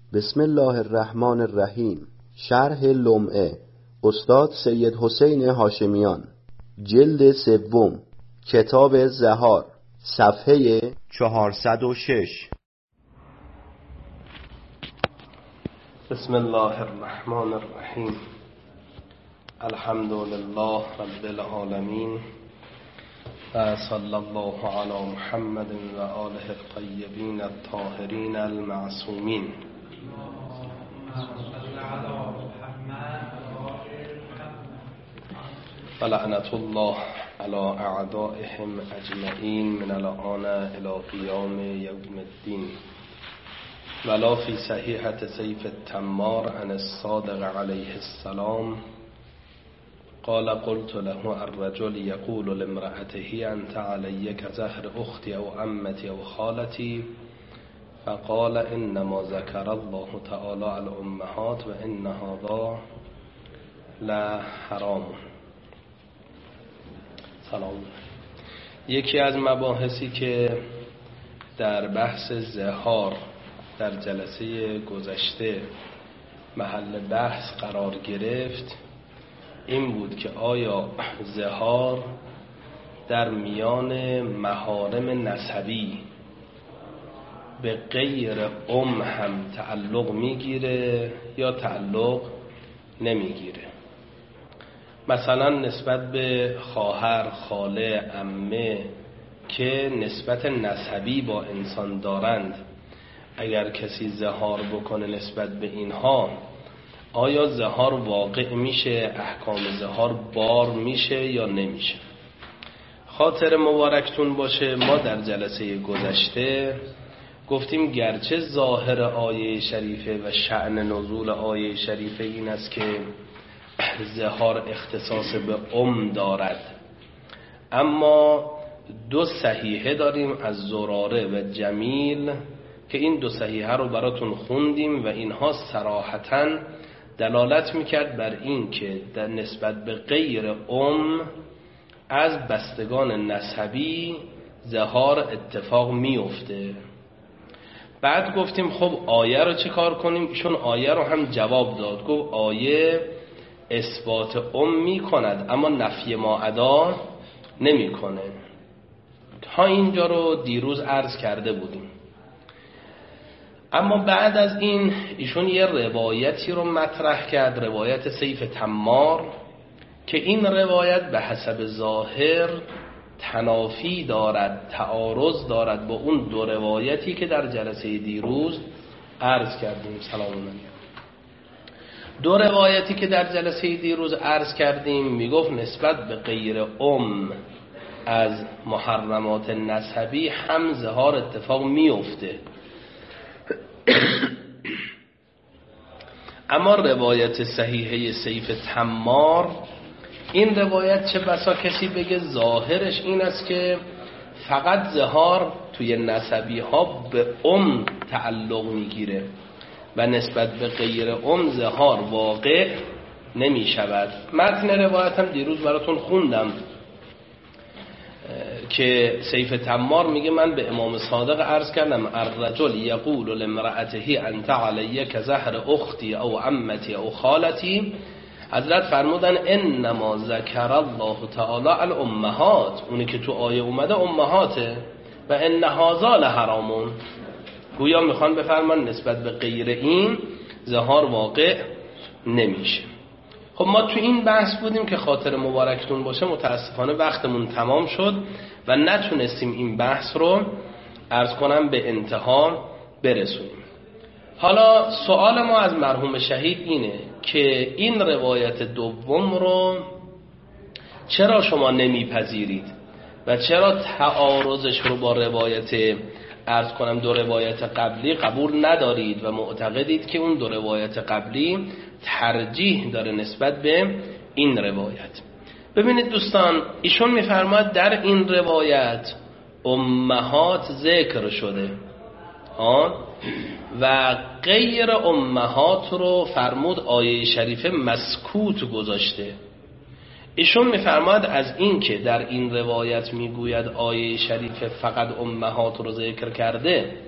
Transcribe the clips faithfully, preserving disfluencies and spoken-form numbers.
بسم الله الرحمن الرحیم. شرح لمعه استاد سید حسین هاشمیان، جلد سوم، کتاب زهار، صفحه چهارصد و شش. بسم الله الرحمن الرحیم. الحمد لله رب العالمین و صلی الله علی محمد و آله الطیبین الطاهرین المعصومین و لعنت الله علی اعدائهم اجمعین من الآن الی قیام یوم الدین. ولا فی صحیحة سیف التمار عن الصادق علیه السلام قال قلت له الرجل يقول لامرأته أنت علي كزهر أختي أو عمتي أو خالتي فقال إنما ذكر الله تعالى الأمهات وإن هذا لا حرام. سلام. یکی از مباحثی که در بحث زهار در جلسه گذشته محل بحث قرار گرفت این بود که آیا زهار در میان محارم نسبی به غیر ام هم تعلق میگیره یا تعلق نمیگیره؟ مثلا نسبت به خواهر، خاله، عمه که نسبت نسبی با انسان دارند، اگر کسی زهار بکنه نسبت به اینها، آیا زهار واقع میشه؟ احکام زهار بار میشه یا نمیشه؟ خاطر مبارکتون باشه ما در جلسه گذشته گفتیم گرچه ظاهر آیه شریفه و شأن نزول آیه شریفه این است که زهار اختصاص به ام دارد، اما دو صحیحه داریم از زراره و جمیل که این دو صحیحه رو براتون خوندیم و اینها صراحتاً دلالت میکرد بر این که در نسبت به غیر ام از بستگان نسبی زهار اتفاق میفته. بعد گفتیم خب آیه رو چه کار کنیم؟ چون آیه رو هم جواب داد، گفت آیه اثبات ام میکند اما نفی ما ادا نمیکنه. تا اینجا رو دیروز عرض کرده بودیم. اما بعد از این ایشون یه روایتی رو مطرح کرد، روایت سیف تمار، که این روایت به حسب ظاهر تنافی دارد، تعارض دارد با اون دو روایتی که در جلسه دیروز عرض کردیم. سلام علیکم. دو روایتی که در جلسه دیروز عرض کردیم میگفت نسبت به غیر ام از محرمات نسبی هم زهار اتفاق میفته، اما روایت صحیحه سیف تمار، این روایت چه بسا کسی بگه ظاهرش این است که فقط زهار توی نسبی ها به ام تعلق میگیره و نسبت به غیر ام زهار واقع نمی شود. متن روایت هم دیروز براتون خوندم که سیف تمار میگه من به امام صادق عرض کردم الرجل یقول لامرأته انت علی کزهر اختی او عمتی او خالتی، حضرت فرمودن انما ذکر الله تعالی الامهات، اونی که تو آیه اومده امهاته، و ان هذا لحرامون، گویا میخوان بفرمان نسبت به غیر این زهار واقع نمیشه. خب ما تو این بحث بودیم که خاطر مبارکتون باشه متاسفانه وقتمون تمام شد و نتونستیم این بحث رو عرض کنم به انتها برسونیم. حالا سوال ما از مرحوم شهید اینه که این روایت دوم رو چرا شما نمیپذیرید و چرا تعارضش رو با روایت عرض کنم دو روایت قبلی قبول ندارید و معتقدید که اون دو روایت قبلی ترجیح داره نسبت به این روایت؟ ببینید دوستان، ایشون میفرماد در این روایت امهات ذکر شده ها و غیر امهات رو فرمود آیه شریفه مسکوت گذاشته. ایشون میفرماد از این که در این روایت میگوید آیه شریفه فقط امهات رو ذکر کرده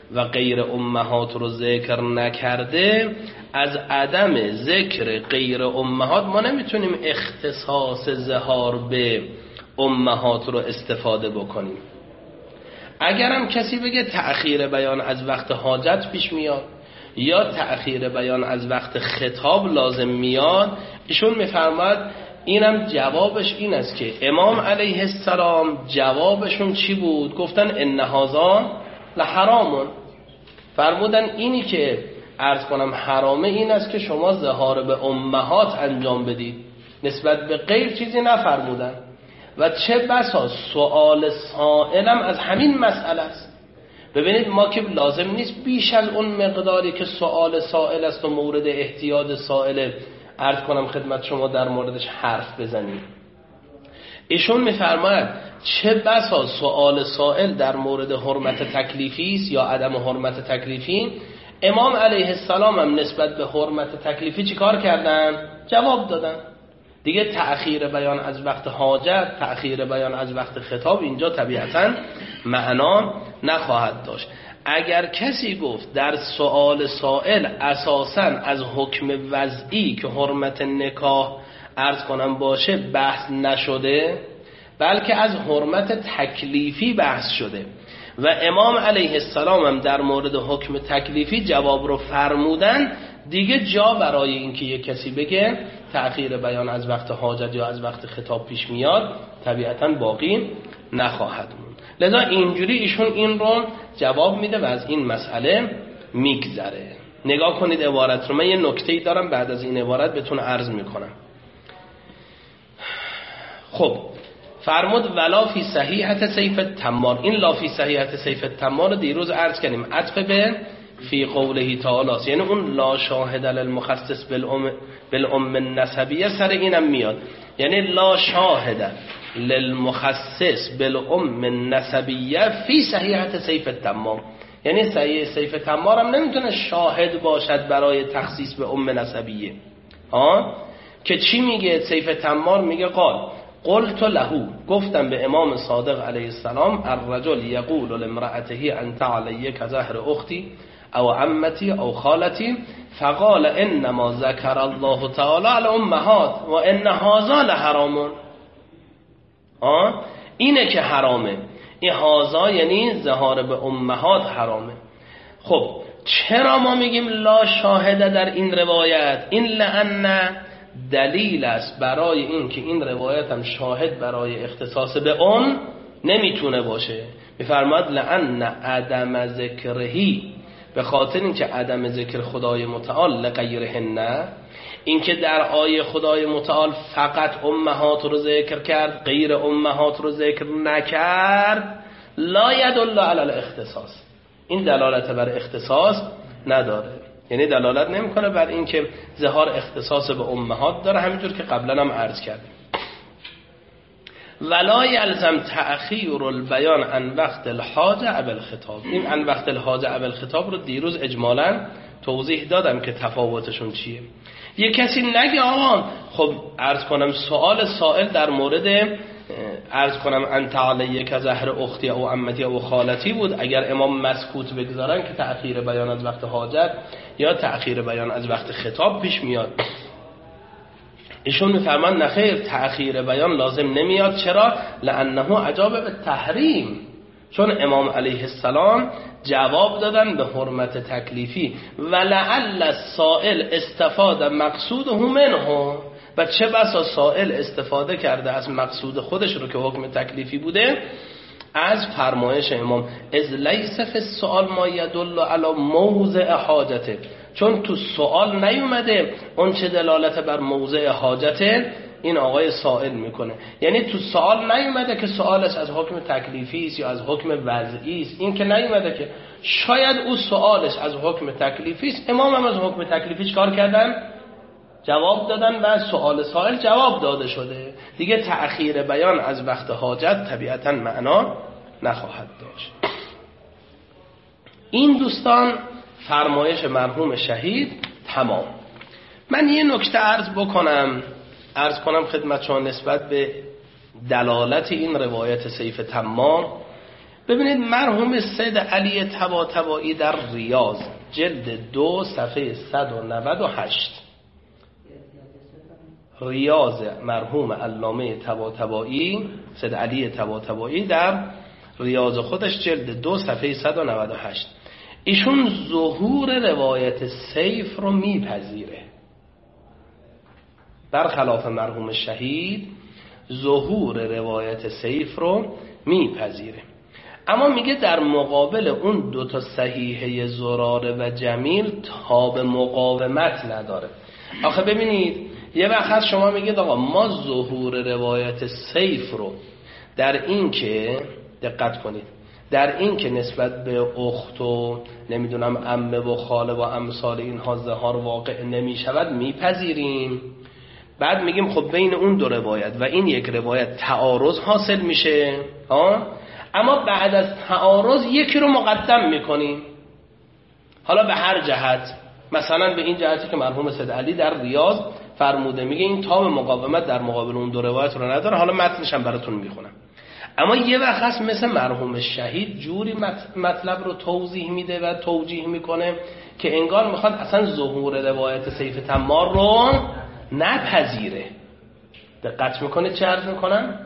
و غیر امهات رو ذکر نکرده، از عدم ذکر غیر امهات ما نمیتونیم اختصاص ظهار به امهات رو استفاده بکنیم. اگرم کسی بگه تأخیر بیان از وقت حاجت پیش میاد یا تأخیر بیان از وقت خطاب لازم میاد، ایشون میفرماید اینم جوابش این است که امام علیه السلام جوابشون چی بود؟ گفتن ان هذا لحرام. فرمودن اینی که عرض کنم حرامه این است که شما ظهار به امهات انجام بدید، نسبت به غیر چیزی نفرمودن. و چه بسا سؤال سائلم از همین مسئله است. ببینید ما که لازم نیست بیش از اون مقداری که سؤال سائل است و مورد احتیاط سائل عرض کنم خدمت شما در موردش حرف بزنیم. ایشون میفرماید چه بسا سؤال سائل در مورد حرمت تکلیفی است یا عدم حرمت تکلیفی. امام علیه السلام هم نسبت به حرمت تکلیفی چیکار کردن؟ جواب دادن. دیگه تأخیر بیان از وقت حاجت، تأخیر بیان از وقت خطاب اینجا طبیعتاً معنا نخواهد داشت. اگر کسی گفت در سؤال سائل اساساً از حکم وضعی که حرمت نکاح عرض کنم باشه بحث نشده، بلکه از حرمت تکلیفی بحث شده و امام علیه السلام هم در مورد حکم تکلیفی جواب رو فرمودن، دیگه جا برای اینکه یک کسی بگه تأخیر بیان از وقت حاجت یا از وقت خطاب پیش میاد طبیعتاً باقی نخواهد موند. لذا اینجوری ایشون این رو جواب میده و از این مسئله میگذره. نگاه کنید عبارت رو. من یه نکته‌ای دارم بعد از این عبارت بهتون عرض میکنم. خب فرمود ولا فی صحیحت سیف التمار. این لا فی صحیحت سیف التمار رو دیروز عرض کردیم، عطف به فی قوله تعالی، یعنی اون لا شاهد للمخصص بالام بالام النسبیه سر اینم میاد، یعنی لا شاهد للمخصص بالام النسبیه فی صحیحت سیف التمار، یعنی صحیح سیف التمار هم نمیتونه شاهد باشد برای تخصیص به ام نسبیه. ها که چی میگه سیف التمار؟ میگه قال قلت له، گفتم به امام صادق علیه السلام، الرجل یقول لامرأته انت علی کظهر اختی او عمتی او خالتی فقال انما ذکر الله تعالی الامهات و ان هذا لحرام. آه اینه که حرامه، این هذا یعنی ظهار به امهات حرامه. خب چرا ما میگیم لا شاهده در این روایت؟ این لأن دلیل است برای این که این روایت هم شاهد برای اختصاص به ام نمیتونه باشه. میفرماد لأن عدم ذکرهی، به خاطر اینکه عدم ذکر خدای متعال لغیرهن، اینکه در آیه خدای متعال فقط امهات رو ذکر کرد غیر امهات رو ذکر نکرد، لا یدل علی الاختصاص، این دلالت بر اختصاص نداره، یعنی دلالت نمیکنه بر اینکه ظهار اختصاص به امهات داره، همینطور که قبلا هم عرض کردیم. ولا یلزم تأخیر البیان عن وقت الحاجه ابل الخطاب. این عن وقت الحاجه ابل الخطاب رو دیروز اجمالاً توضیح دادم که تفاوتشون چیه. یه کسی نگه آقا خب عرض کنم سوال سائل در مورد عرض کنم انت علی کظهر اختی او عمتی او خالتی بود، اگر امام مسکوت بگذارن که تأخیر بیان از وقت حاجت یا تأخیر بیان از وقت خطاب پیش میاد. ایشون میفرمان نخیر، تأخیر بیان لازم نمیاد. چرا؟ لانه عجاب به تحریم، چون امام علیه السلام جواب دادن به حرمت تکلیفی و لعل السائل استفاد مقصوده منه، و چه بسا سائل استفاده کرده از مقصود خودش رو که حکم تکلیفی بوده از فرمایش امام. از لیس فی السؤال ما یدل علی موضع حاجته، چون تو سوال نیومده اون چه دلالت بر موضع حاجته این آقای سائل میکنه، یعنی تو سوال نیومده که سوالش از حکم تکلیفی است یا از حکم وضعی است، این که نیومده که شاید او سوالش از حکم تکلیفی است، امام هم از حکم تکلیفی چکار کردن؟ جواب دادن و سوال سائل جواب داده شده. دیگه تأخیر بیان از وقت حاجت طبیعتا معنا نخواهد داشت. این دوستان فرمایش مرحوم شهید تمام. من یه نکته عرض بکنم عرض کنم خدمت شما نسبت به دلالت این روایت سیف تمام ببینید مرحوم سید علی طباطبایی در ریاض جلد دو صفحه صد و نود و هشت، ریاض مرحوم علامه طباطبایی سید علی طباطبایی در ریاض خودش جلد دو صفحه صد و نود و هشت، ایشون ظهور روایت سیف رو میپذیره، برخلاف مرحوم شهید ظهور روایت سیف رو میپذیره. اما میگه در مقابل اون دوتا صحیحه زراره و جمیل تاب مقاومت نداره. آخه ببینید یه وقت شما میگید آقا ما ظهور روایت سیف رو در این که دقت کنید در این که نسبت به اخت و نمیدونم عمه و خاله و امثال اینها ظهار واقع نمیشود میپذیریم، بعد میگیم خب بین اون دو روایت و این یک روایت تعارض حاصل میشه ها، اما بعد از تعارض یکی رو مقدم میکنیم، حالا به هر جهت، مثلا به این جهتی که مرحوم سید علی در ریاض فرموده، میگه این تاب مقاومت در مقابل اون دو روایت رو نداره، حالا متنش هم براتون میخونم. اما یه وقت هست مثل مرحوم شهید جوری مطلب رو توضیح میده و توجیه میکنه که انگار میخواد اصلا ظهور روایت سیف تمار رو نپذیره. دقت میکنه چه عرض میکنم؟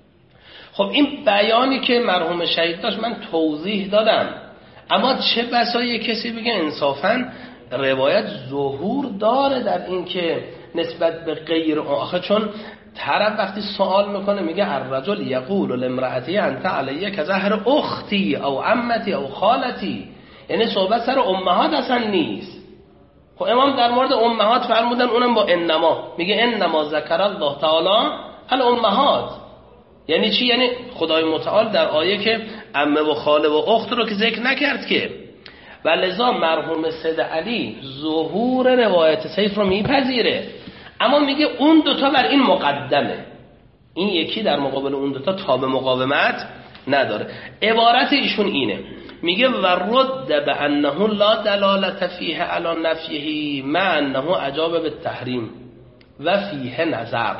خب این بیانی که مرحوم شهید داشت من توضیح دادم، اما چه بسا یه کسی بگه انصافاً روایت ظهور داره در این که نسبت به غیر، آخه چون طرف وقتی سوال میکنه میگه الرجل یقول لامرأتی انت علیه کظهر اختی او عمتی او خالتی، یعنی صحبت سر امهات اصلا نیست. خب امام در مورد امهات فرمودن اونم با انما، میگه انما ذکر الله تعالی الامهات، یعنی چی؟ یعنی خدای متعال در آیه که عمه و خاله و اخت رو که ذکر نکرد که، و لذا مرحوم سید علی ظهور روایت سیف رو میپذیره، اما میگه اون دوتا بر این مقدمه، این یکی در مقابل اون دوتا تاب مقاومت نداره. عبارت ایشون اینه، میگه و رد به انه لا دلالت فیه علی نفیه مع انه اجاب بالتحریم و فیه نظر.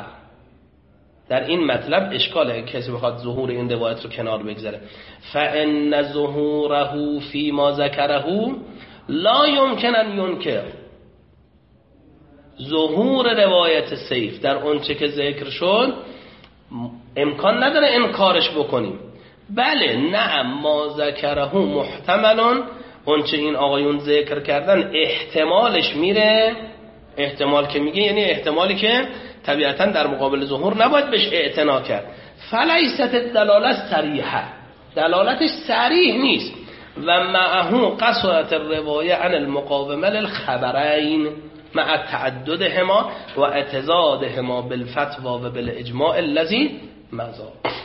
در این مطلب اشکاله کسی بخواد ظهور این روایت رو کنار بگذاره. فان ظهوره فی ما ذکره لا یمکن ان ینکر، ظهور روایت سیف در اونچه که ذکر شد امکان نداره انکارش بکنیم. بله نعم ما ذکره محتملون، اونچه این آقایون ذکر کردن احتمالش میره، احتمال که میگه یعنی احتمالی که طبیعتا در مقابل ظهور نباید بهش اعتنا کرد. فلیست دلالت صریحه، دلالتش صریح نیست. و معه قصرت الروایه عن المقاومه للخبرین مع تعددهما و اعتضادهما بالفتوا و بالاجماع الذی مضى.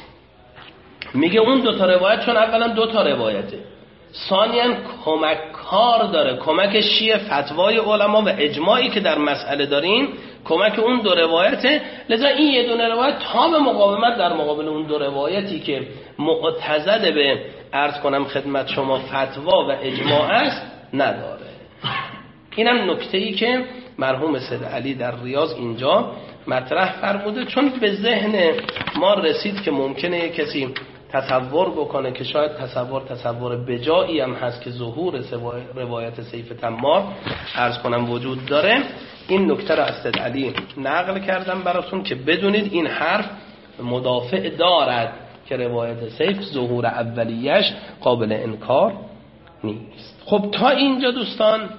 میگه اون دو تا روایت چون اولا دو تا روایته، ثانیاً کمک کار داره، کمکش چیه؟ فتوای علما و اجماعی که در مسئله داریم کمک اون دو روایته. لذا این یه دونه روایت تام مقاومت در مقابل اون دو روایتی که معتضد به عرض کنم خدمت شما فتوا و اجماع است نداره. اینم نکته‌ای که مرحوم سید علی در ریاض اینجا مطرح فرموده، چون به ذهن ما رسید که ممکنه کسی تصور بکنه که شاید تصور تصور بجایی هم هست که ظهور روایت سیف تمار عرض کنم وجود داره. این نکته را از سید علی نقل کردم براتون که بدونید این حرف مدافع دارد که روایت سیف ظهور اولیش قابل انکار نیست. خب تا اینجا دوستان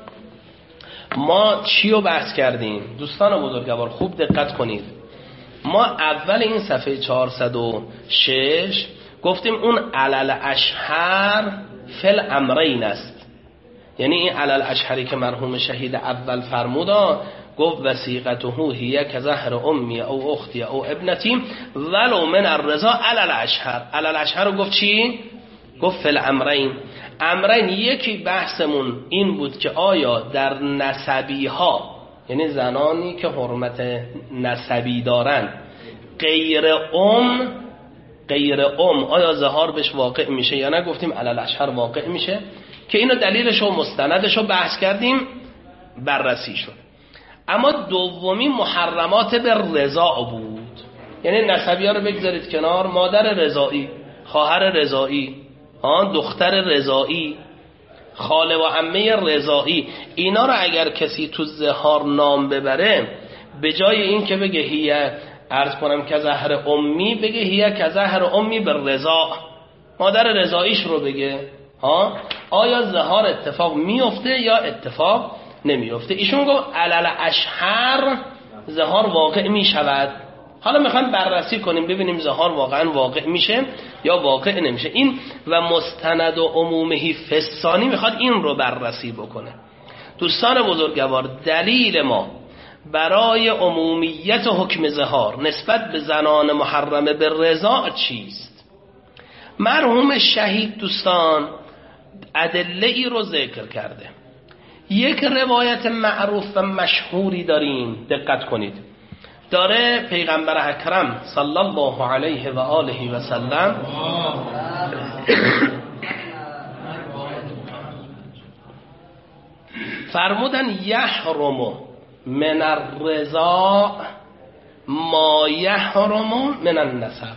ما چی رو بحث کردیم؟ دوستان بزرگوار خوب دقت کنید. ما اول این صفحه چهارصد و شش گفتیم اون علل اشهر فل امرین است، یعنی این علل اشهری که مرحوم شهید اول فرمودا گفت وسیقته هی کظهر امی او اختی او ابنتی ولو من الرضا علل اشهر. علل اشهر رو گفت چی؟ گفت فل امرین. امرین یکی بحثمون این بود که آیا در نسبی ها، یعنی زنانی که حرمت نسبی دارن، غیر ام غیر ام آیا ظهار بهش واقع میشه یا نه؟ گفتیم علل اشهر واقع میشه که اینو دلیلش و مستندش رو بحث کردیم، بررسی شد. اما دومی محرمات به رضا بود، یعنی نسبی ها رو بگذارید کنار، مادر رضایی، خواهر رضایی، آن دختر رضایی، خاله و عمه رضایی، اینا رو اگر کسی تو زهار نام ببره، به جای این که بگه هیه عرض کنم که زهر امی، بگه هیه که زهر امی به رضا، مادر رضاییش رو بگه. ها آیا زهار اتفاق میفته یا اتفاق نمیفته؟ ایشون گفت علل اشهر زهار واقع میشود. حالا میخوایم بررسی کنیم ببینیم زهار واقعا واقع میشه یا واقع نمیشه. این و مستند و عمومهی فسانی میخواد این رو بررسی بکنه. دوستان بزرگوار، دلیل ما برای عمومیت حکم زهار نسبت به زنان محرمه به رضا چیست؟ مرحوم شهید دوستان ادله ای رو ذکر کرده. یک روایت معروف و مشهوری داریم، دقت کنید. داره پیغمبر اکرم صلی الله علیه و آله و سلم فرمودن یحرم من الرضا ما یحرم من النسب.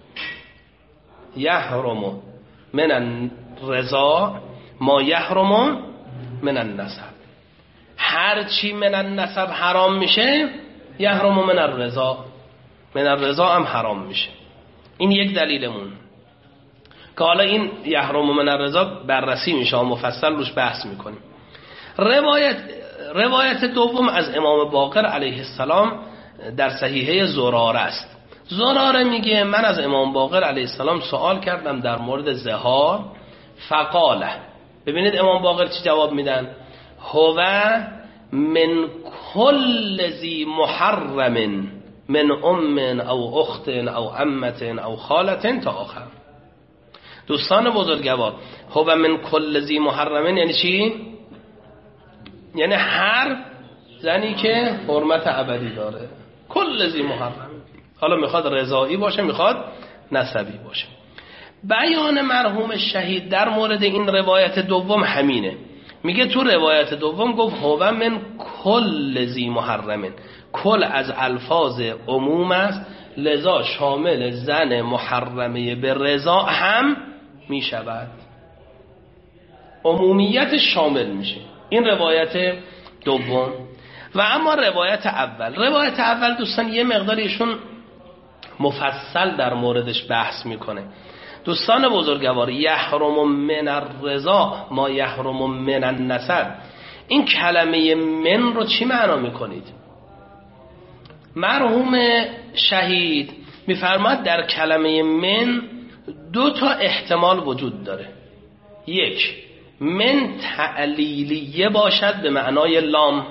یحرم من الرضا ما یحرم من النسب. هر چی من النسب حرام میشه یحرم من الرضا، من الرضا هم حرام میشه. این یک دلیلمون که حالا این یحرم من الرضا بررسی میشه و مفصل روش بحث میکنیم. روایت روایت دوم از امام باقر علیه السلام در صحیحه زراره است. زراره میگه من از امام باقر علیه السلام سوال کردم در مورد زهار، فقاله، ببینید امام باقر چی جواب میدن، هو من کل ذی محرم من ام او اخت او عمت او خالت تا آخر. دوستان بزرگوار، هو من کل ذی محرم یعنی چی؟ یعنی هر زنی که حرمت ابدی داره، کل ذی محرم. حالا میخواد رضایی باشه میخواد نسبی باشه. بیان مرحوم شهید در مورد این روایت دوم همینه. میگه تو روایت دوم گفت هو من کل ذی محرم، کل از الفاظ عموم است، لذا شامل زن محرمه به رضا هم میشود، عمومیت شامل میشه. این روایت دوم. و اما روایت اول، روایت اول دوستان یه مقداریشون مفصل در موردش بحث میکنه. دوستان بزرگوار، یحرم من الرضا ما یحرم من النسب، این کلمه من رو چی معنا میکنید؟ مرحوم شهید میفرماد در کلمه من دو تا احتمال وجود داره. یک، من تعلیلیه باشد به معنای لام،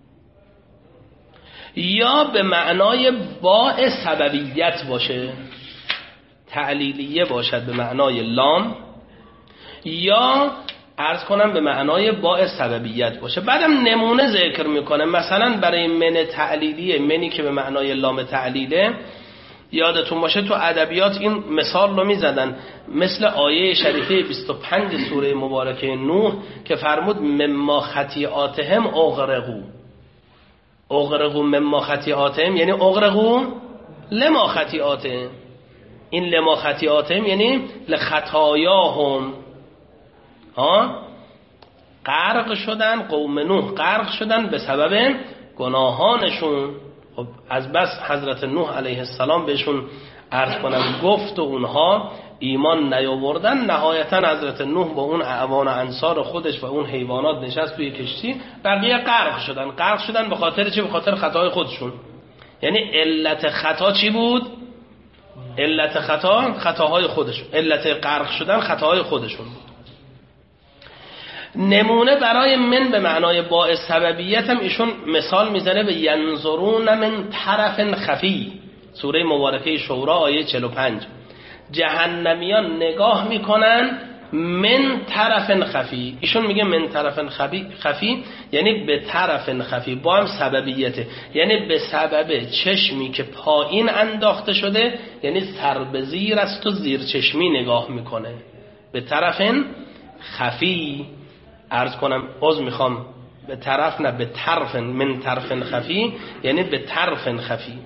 یا به معنای باء سببیت باشه. تعلیلیه باشد به معنای لام، یا عرض کنم به معنای باء سببیت باشه. بعدم نمونه ذکر میکنه، مثلا برای من تعلیلیه، منی که به معنای لام تعلیله، یادتون باشه تو ادبیات این مثال رو میزدن، مثل آیه شریفه بیست و پنج سوره مبارکه نوح که فرمود مما خطیئاتهم اغرقوا. اغرقوا مما خطیئاتهم یعنی اغرقوا لما خطیئاتهم. این لما خطیئاتهم یعنی لخطایاهم. ها غرق شدن، قوم نوح غرق شدن به سبب گناهانشون. خب از بس حضرت نوح علیه السلام بهشون عرض کنم گفت و اونها ایمان نیاوردن، نهایتا حضرت نوح با اون اعوان و انصار خودش و اون حیوانات نشست توی کشتی، بقیه غرق شدن. غرق شدن به خاطر چی؟ به خاطر خطای خودشون. یعنی علت خطا چی بود؟ علت خطا خطاهای خودشون، علت غرق شدن خطاهای خودشون بود. نمونه برای من به معنای باء سببیت هم ایشون مثال میزنه به ینظرون من طرف خفی، سوره مبارکه شورا آیه چهل و پنج. جهنمیان نگاه میکنن من طرف خفی، ایشون میگه من طرف خفی, خفی یعنی به طرف خفی، با هم سببیته، یعنی به سبب چشمی که پایین انداخته شده، یعنی سر به زیر است و زیر چشمی نگاه میکنه. به طرف خفی عرض کنم عذر میخوام، به طرف نه به طرف، من طرف خفی یعنی به طرف خفی.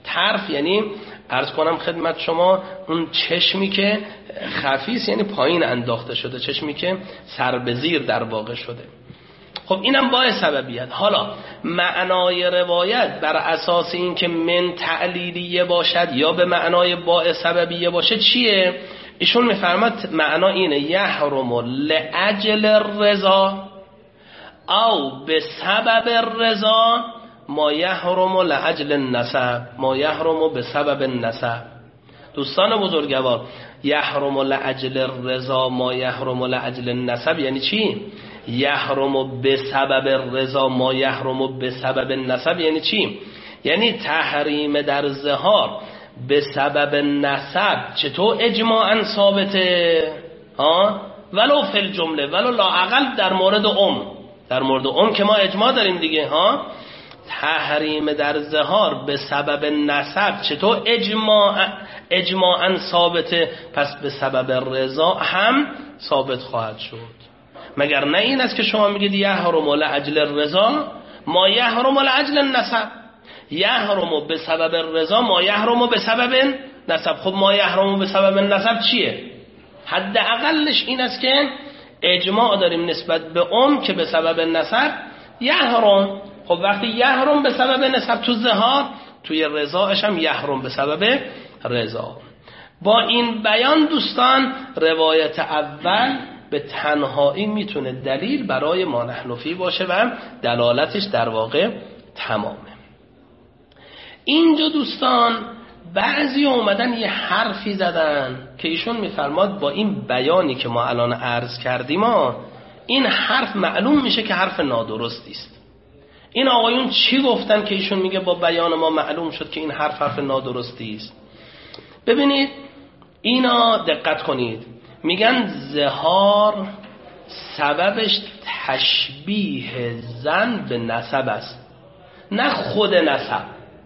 طرف یعنی عرض کنم خدمت شما اون چشمی که خفیس یعنی پایین انداخته شده، چشمی که سر به زیر در واقع شده. خب اینم با سببیت. حالا معنای روایت بر اساس این که من تعلیلیه باشد یا به معنای با سببیه باشه چیه؟ ایشون میفرماد معنا اینه یحرم لأجل الرضا او به سبب الرضا ما یحرم لأجل النسب، ما یحرم به سبب النسب. دوستان بزرگوار، یحرم لأجل الرضا ما یحرم لأجل النسب یعنی چی؟ یحرم به سبب الرضا ما یحرم به سبب النسب یعنی چی؟ یعنی تحریم در ظهار به سبب نسب چطور اجماعاً ثابته؟ ها؟ ولو فی الجمله، ولو لااقل در مورد ام، در مورد ام که ما اجماع داریم دیگه. ها؟ تحریم در ظهار به سبب نسب چطور اجماع اجماعاً ثابته، پس به سبب رضا هم ثابت خواهد شد. مگر نه این است که شما میگید یحرم لأجل الرضا ما یحرم لأجل النسب، یحرم به سبب الرضا ما یحرم به سبب نسب. خب ما یحرم به سبب نسب چیه؟ حداقلش این است که اجماع داریم نسبت به ام که به سبب نسب یحرم. خب وقتی یحرم به سبب نسب تو ظهار، توی رضاش هم یحرم به سبب رضا. با این بیان دوستان روایت اول به تنهایی میتونه دلیل برای ما نحن فی باشه و دلالتش در واقع تمامه. اینجا دوستان بعضی اومدن یه حرفی زدن که ایشون میفرماد با این بیانی که ما الان عرض کردیم ها، این حرف معلوم میشه که حرف نادرستی است. این آقایون چی گفتن که ایشون میگه با بیان ما معلوم شد که این حرف حرف نادرستی است؟ ببینید اینا دقت کنید، میگن ظهار سببش تشبیه زن به نسب است، نه خود نسب.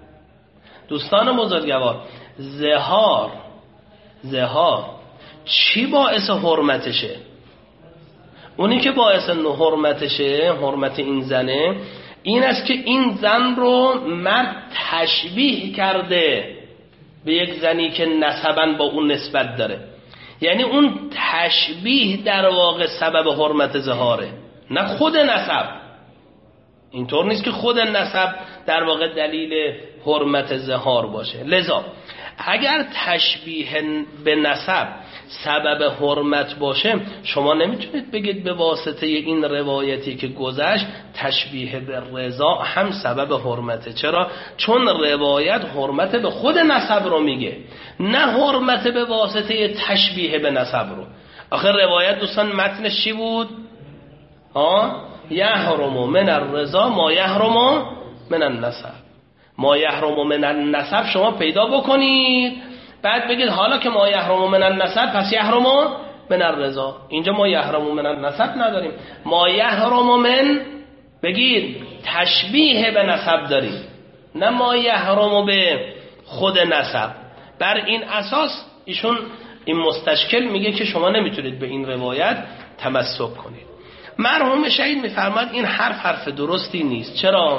دوستان بزرگوار، ظهار ظهار چی باعث حرمتشه؟ اونی که باعث حرمتشه، حرمت این زنه، این است که این زن رو مرد تشبیه کرده به یک زنی که نسباً با اون نسبت داره. یعنی اون تشبیه در واقع سبب حرمت ظهاره، نه خود نسب. اینطور نیست که خود نسب در واقع دلیل حرمت ظهار باشه. لذا اگر تشبیه به نسب سبب حرمت باشه، شما نمیتونید بگید به واسطه این روایتی که گذشت تشبیه به رضا هم سبب حرمته. چرا؟ چون روایت حرمت به خود نسب رو میگه، نه حرمت به واسطه تشبیه به نسب رو. آخر روایت دوستان متنش چی بود؟ ها؟ یحرم من الرضا ما یحرم من النسب. ما یحرم من النسب شما پیدا بکنید، بعد بگید حالا که ما یحرم من النسب پس یحرم من الرضا. اینجا ما یحرم من النسب نداریم، ما یحرم من بگید تشبیه به نسب داریم، نه ما یحرم به خود نسب. بر این اساس ایشون این مستشکل میگه که شما نمیتونید به این روایت تمسک کنید. مرحوم شهید میفرماد این حرف حرف درستی نیست. چرا؟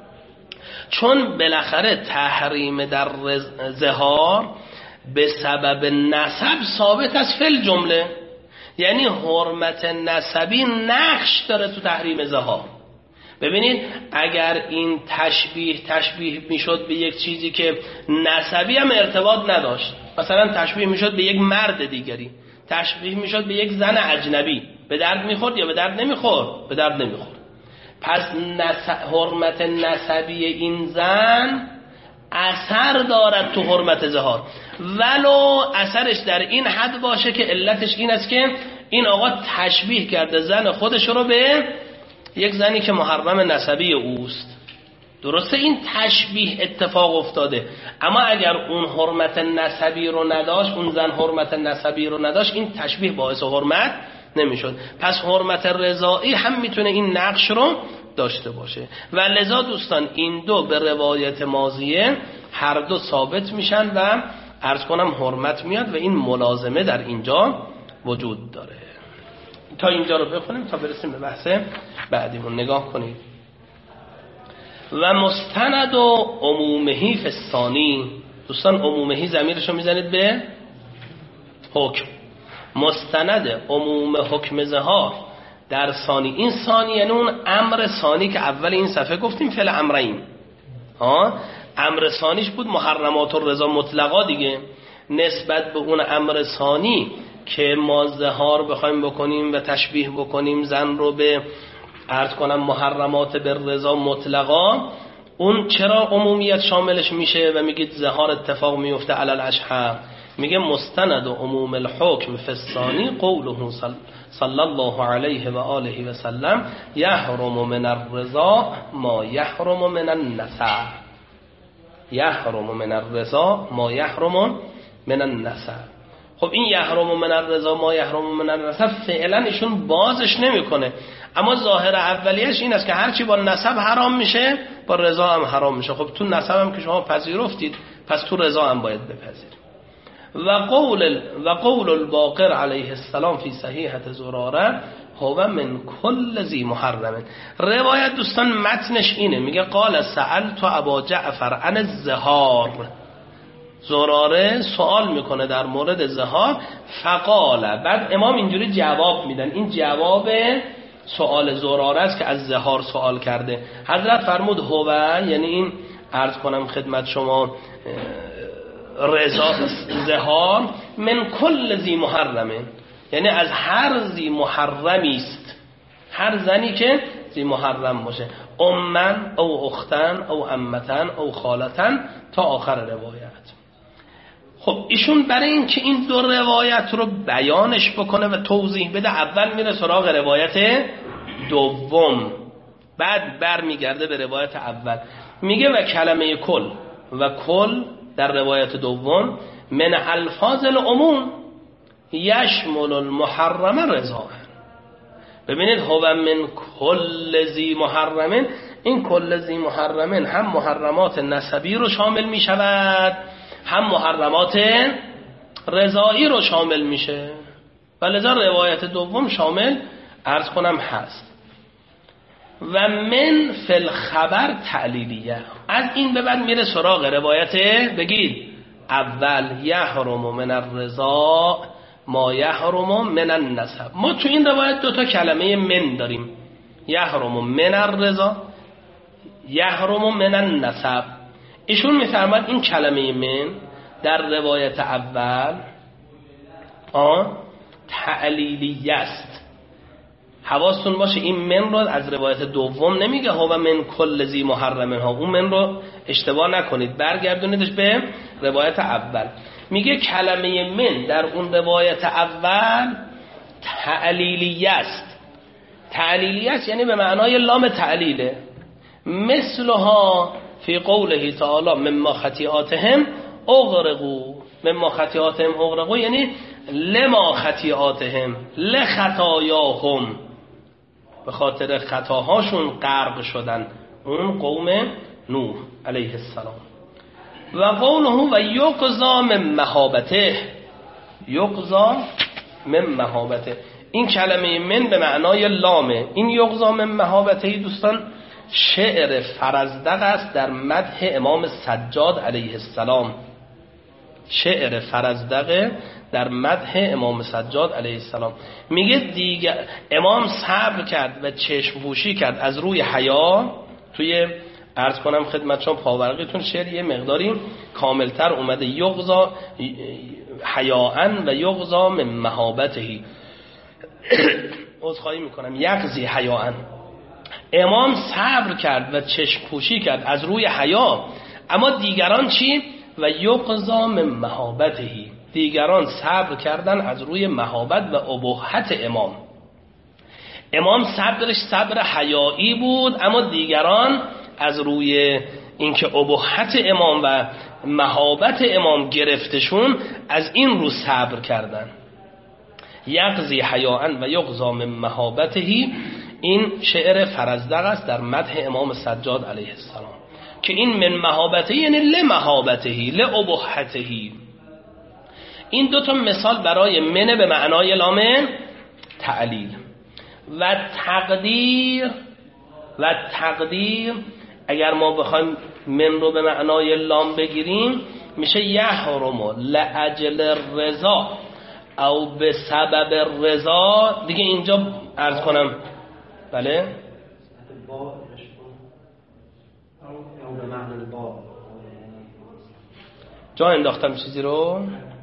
چون بالاخره تحریم در ظهار به سبب نسب ثابت از فل جمله، یعنی حرمت نسبی نقش داره تو تحریم ظهار. ببینید اگر این تشبیه تشبیه میشد به یک چیزی که نسبی هم ارتباط نداشت، مثلا تشبیه میشد به یک مرد دیگری، تشبیه میشد به یک زن اجنبی، به درد میخورد یا به درد نمیخورد؟ به درد نمیخورد. پس نس... حرمت نسبی این زن اثر دارد تو حرمت ظهار، ولو اثرش در این حد باشه که علتش این است که این آقا تشبیه کرده زن خودش رو به یک زنی که محرم نسبی اوست. درسته این تشبیه اتفاق افتاده، اما اگر اون حرمت نسبی رو نداشت، اون زن حرمت نسبی رو نداشت، این تشبیه باعث حرمت نمیشد. پس حرمت رضایی هم میتونه این نقش رو داشته باشه و لذا دوستان این دو به روایت ماضیه هر دو ثابت میشن و عرض کنم حرمت میاد و این ملازمه در اینجا وجود داره. تا اینجا رو بخونیم تا برسیم به بحث بعدیمون. نگاه کنید و مستند و عمومهی فستانی. دوستان عمومهی ضمیرشو میزنید به حکم. مستند عموم حکم ظهار در ثانی. این ثانی یعنی اون امر ثانی که اول این صفحه گفتیم فعل امرین. ها امر ثانیش بود محرمات الرضا مطلقا دیگه. نسبت به اون امر ثانی که ما ظهار بخوایم بکنیم و تشبیه بکنیم زن رو به عرض کنم محرمات به رضا مطلقا، اون چرا عمومیت شاملش میشه و میگید ظهار اتفاق میفته علی الاشهر؟ میگه مستند و عموم الحکم فی الثانی قوله صلی الله علیه و آله و سلم یحرم من الرضا ما یحرم من النسب. یحرم من الرضا ما یحرم من النسب. خب این یحرم من الرضا ما یحرم من النسب فعلا ایشون بازش نمیکنه، اما ظاهر اولیش این است که هرچی با نسب حرام میشه با رضا هم حرام میشه. خب تو نسب هم که شما پذیرفتید پس تو رضا هم باید بپذیرید. و قول و قول الباقر علیه السلام فی صحیحه زراره هو من کل ذی محرم. روایت دوستان متنش اینه، میگه قال سألت ابا جعفر عن الظهار. زراره سوال میکنه در مورد ظهار. فقال، بعد امام اینجوری جواب میدن. این جواب سوال زراره است که از ظهار سوال کرده. حضرت فرمود هو، یعنی این عرض کنم خدمت شما رضا ظهار من کل ذی محرمه، یعنی از هر ذی محرمی است، هر زنی که ذی محرم باشه، امن او اختن او عمتن او خالتن تا آخر روایت. خب ایشون برای این که این دو روایت رو بیانش بکنه و توضیح بده اول میره سراغ روایت دوم، بعد بر میگرده به روایت اول. میگه و کلمه کل و کل در روایت دوم من الفاظ العموم یشمل المحرم رضا. ببینید هو من کل ذی محرمن، این کل ذی محرمن هم محرمات نسبی رو شامل می شود هم محرمات رضایی رو شامل میشه، ولذا روایت دوم شامل عرض کنم هست. و من فی الخبر تعلیلیه، از این به بعد میره سراغ روایت بگید اول یحرم من الرضا ما یحرم من النسب. ما تو این روایت دو تا کلمه من داریم، یحرم من الرضا یحرم من النسب. ایشون میفرماد این کلمه من در روایت اول آن تعلیلیه است. حواستون باشه این من رو از روایت دوم نمیگه هو من کل ذی محرمن ها، اون من رو اشتباه نکنید، برگردونیدش به روایت اول. میگه کلمه من در اون روایت اول تعلیلیه است. تعلیلیه است یعنی به معنای لام تعلیله. مثلها فی قوله تعالی مما خطیئاتهم اغرقوا، مما خطیئاتهم اغرقوا یعنی لما خطیئاتهم لخطایاهم، به خاطر خطاهاشون غرق شدن، اون قوم نوح علیه السلام. و قوله و یقضا من مهابته، یقضا من مهابته، این کلمه من به معنای لامه. این یقضا من مهابته دوستان شعر فرزدق است در مدح امام سجاد علیه السلام. شعر فرزدق در مدح امام سجاد علیه السلام. میگه دیگه امام صبر کرد و چشم پوشی کرد از روی حیا. توی عرض کنم خدمت شما پاورقیتون شعر یه مقداری کاملتر اومده، یغزا حیاءن و یغزا من مهابتهی. عذرخواهی میکنم یغزی حیاءن. امام صبر کرد و چشم پوشی کرد از روی حیا، اما دیگران چی؟ و یغزا من مهابتهی، دیگران صبر کردن از روی مهابت و ابهت امام. امام صبرش صبر حیایی بود، اما دیگران از روی اینکه ابهت امام و مهابت امام گرفتشون از این رو صبر کردن. یغزی حیاءن و یغزا من مهابتهی، این شعر فرزدق است در مدح امام سجاد علیه السلام که این من مهابته یعنی لمهابتهی لابهتهی. این دو تا مثال برای من به معنای لام تعلیل. و تقدیر و تقدیر اگر ما بخوایم من رو به معنای لام بگیریم میشه یحرم لاجل رضا او به سبب رضا. دیگه اینجا عرض کنم بله جا انداختم چیزی رو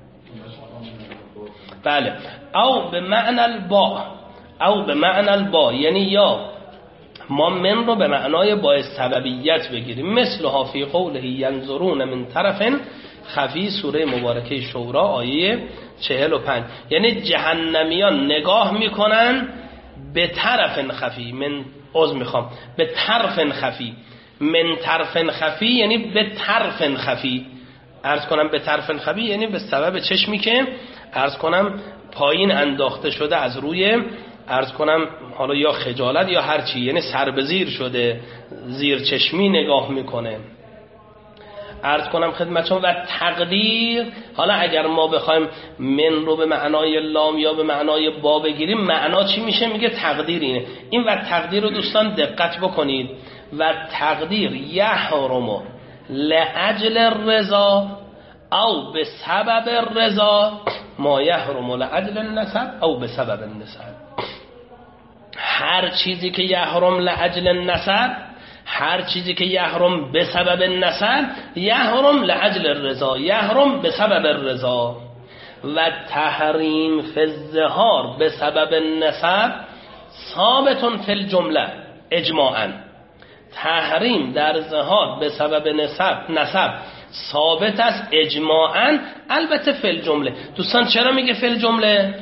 بله او به معنی البا او به معنی البا یعنی یا ما من رو به معنای با سببیت بگیریم. مثل ها فی قوله ینظرون من طرف خفی سوره مبارکه شورا آیه چهل و پنج. یعنی جهنمیان نگاه میکنن به طرف خفی من عذر میخوام به طرف خفی من طرف خفی یعنی به طرف خفی عرض کنم به طرف خفی یعنی به سبب چشمی که عرض کنم پایین انداخته شده از روی عرض کنم حالا یا خجالت یا هر چی، یعنی سر به زیر شده زیر چشمی نگاه میکنه. عرض کنم خدمتتون و تقدیر، حالا اگر ما بخوایم من رو به معنای لام یا به معنای با بگیریم معنا چی میشه؟ میگه تقدیر اینه. این و تقدیر رو دوستان دقت بکنید. و تقدیر یحرم لاجل الرضا او به سبب الرضا ما یحرم لاجل النسب او به سبب النسب. هر چیزی که یحرم لاجل النسب، هر چیزی که یحرم به سبب النسب، یحرم لاجل الرضا، یحرم به سبب الرضا. و تحریم فی الظهار به سبب النسب ثابت فی الجمله اجماعا. تحریم در ظهار به سبب نسب نسب ثابت است اجماعا، البته فی الجمله. دوستان چرا میگه فی الجمله؟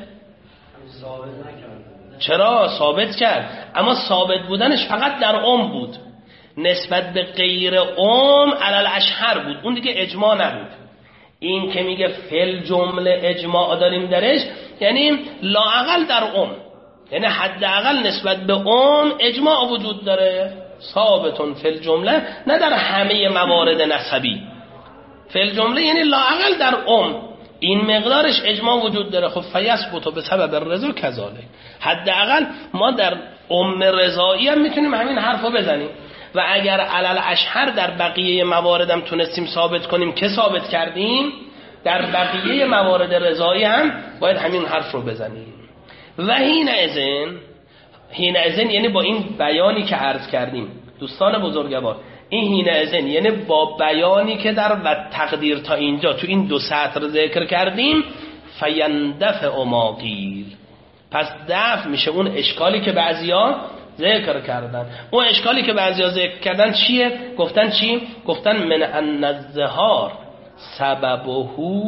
چرا ثابت کرد، اما ثابت بودنش فقط در عم بود، نسبت به غیر عم علل اشهر بود، اون دیگه اجماع نبود. این که میگه فی الجمله اجماع داریم درش، یعنی لااقل در عم، یعنی حداقل نسبت به عم اجماع وجود داره. ثابتون فی الجمله، نه در همه موارد نسبی. فی الجمله یعنی لااقل در عم این مقدارش اجماع وجود داره. خب فیثبت به سبب الرضا کذالک، حداقل ما در ام رضایی هم میتونیم همین حرفو بزنیم. و اگر علل اشهر در بقیه مواردم تونستیم ثابت کنیم که ثابت کردیم، در بقیه موارد رضایی هم باید همین حرف رو بزنیم. و هین ازن هین ازن یعنی با این بیانی که عرض کردیم دوستان بزرگوار، این هین ازن یعنی با بیانی که در و تقدیر تا اینجا تو این دو سطر ذکر کردیم، فیندفع ما قیل، پس دفع میشه اون اشکالی که بعضیا ذکر کردن. اون اشکالی که بعضیا ذکر کردن چیه؟ گفتن چی؟ گفتن من ان الظهار سببه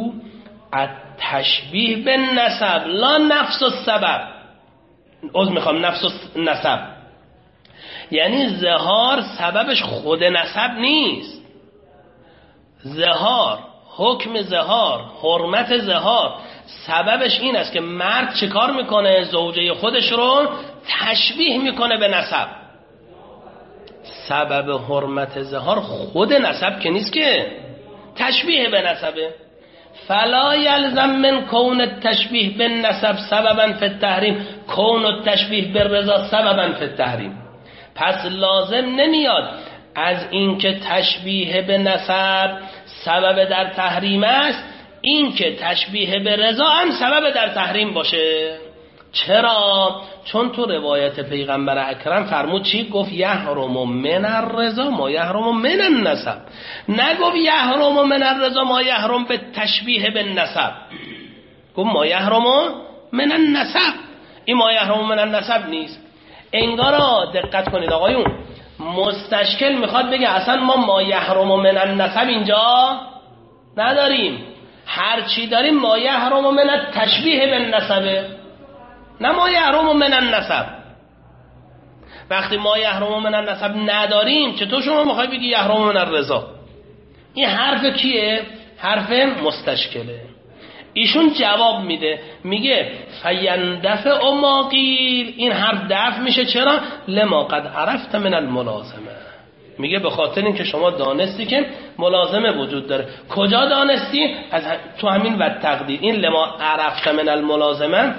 التشبیه بالنسب لا نفس السبب. عذر میخوام نفس النسب، یعنی ظهار سببش خود نسب نیست. ظهار، حکم ظهار، حرمت ظهار سببش این است که مرد چه کار میکنه؟ زوجه خودش رو تشبیه میکنه به نسب. سبب حرمت ظهار خود نسب که نیست، که تشبیه به نسبه. فلا یلزم من کون التشبیه بالنسب سببا فی التحریم کون التشبیه بالرضا سببا فی التحریم. پس لازم نمیاد از اینکه تشبیه به نسب سبب در تحریم است، اینکه تشبیه به رضا هم سبب در تحریم باشه. چرا؟ چون تو روایت پیغمبر اکرم فرمود چی؟ گفت یحرم من الرضا ما یحرم من النسب، نگفت یحرم من الرضا ما یحرم به تشبیه به نسب، گفت ما یحرم من النسب. این ما یحرم من النسب نیست. انگارا دقت کنید آقایون، مستشکل میخواد بگه اصلا ما ما یحرم من النسب اینجا نداریم، هر چی داریم ما یحرم من التشبیه به نسبه، نه ما یحرم من النسب. وقتی ما یحرم من النسب نداریم، چطور شما میخوای بگی یحرم من الرضا؟ این حرف کیه؟ حرف مستشکله. ایشون جواب میده، میگه فیندفع ما قیل، این حرف دفع میشه. چرا؟ لما قد عرفت من الملازمه، میگه به خاطر این که شما دانستی که ملازمه وجود داره. کجا دانستی؟ از تو همین و تقدیر. این لما عرفت من الملازمه،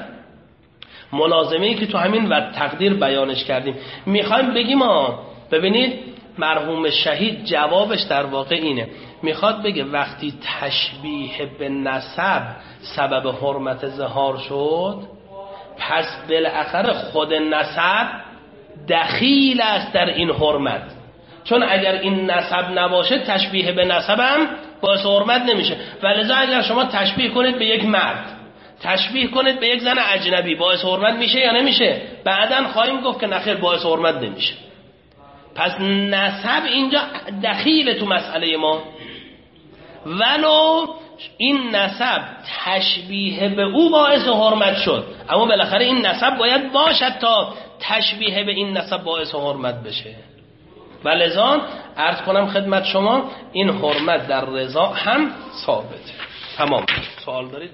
ملازمه‌ای که تو همین و تقدیر بیانش کردیم. میخوایم بگیم ما ببینید مرحوم شهید جوابش در واقع اینه، میخواد بگه وقتی تشبیه به نسب سبب حرمت ظهار شد، پس بالاخره خود نسب دخیل است در این حرمت، چون اگر این نسب نباشه تشبیه به نسب هم باعث حرمت نمیشه. ولذا اگر شما تشبیه کنید به یک مرد، تشبیه کنید به یک زن اجنبی، باعث حرمت میشه یا نمیشه؟ بعداً خواهیم گفت که نخیر باعث حرمت نمیشه. پس نسب اینجا دخیل تو مسئله ما، ولو این نسب تشبیه به او باعث حرمت شد، اما بالاخره این نسب باید باشد تا تشبیه به این نسب باعث حرمت بشه. ولذا عرض کنم خدمت شما این حرمت در رضا هم ثابته. تمام. سوال دارید؟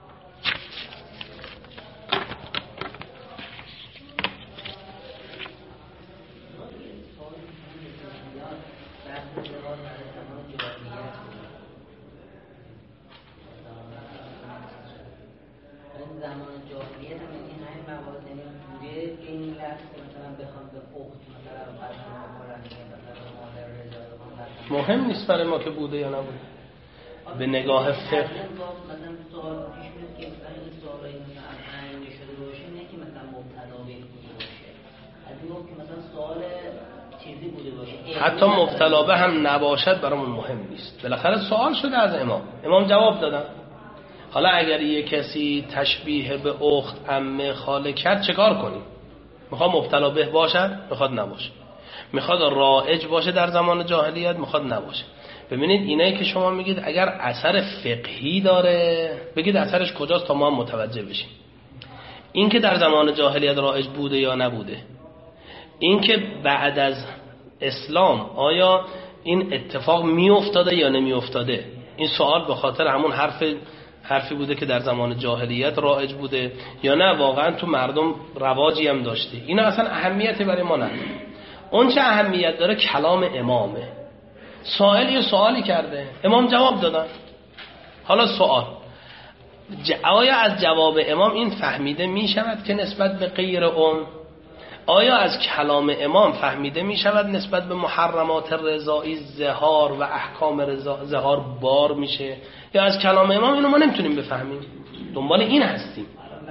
مهم نیست برای ما که بوده یا نبوده. به نگاه فقه مثلا سوال پیش میاد که مثلا این سوالایی مثلا عین شده باشه، نه که مثلا مبتلا به بوده باشه، از این که مثلا سوال چیزی بوده باشه، حتی مبتلا به هم نباشد برامون مهم نیست. بالاخره سوال شده از امام، امام جواب دادن. حالا اگر یه کسی تشبیه به اخت، عمه، خاله کرد چه کار کنیم؟ میخواد مبتلا به باشد، میخواد نباشه، میخواد رایج باشه در زمان جاهلیت، میخواد نباشه. ببینید اینایی که شما میگید اگر اثر فقهی داره بگید اثرش کجاست تا ما هم متوجه بشیم. این که در زمان جاهلیت رایج بوده یا نبوده، این که بعد از اسلام آیا این اتفاق میافتاده یا نمیافتاده، این سوال به خاطر همون حرف حرفی بوده که در زمان جاهلیت رایج بوده یا نه واقعا تو مردم رواجی هم داشته، اینا اصلا اهمیتی برای ما نداره. اون چه اهمیت داره کلام امامه. سائل یه سوالی کرده، امام جواب دادن. حالا سوال آیا از جواب امام این فهمیده می شود که نسبت به غیر ام، آیا از کلام امام فهمیده می شود نسبت به محرمات رضایی ظهار و احکام ظهار بار میشه، یا از کلام امام اینو ما نمیتونیم بفهمیم؟ دنبال این هستیم.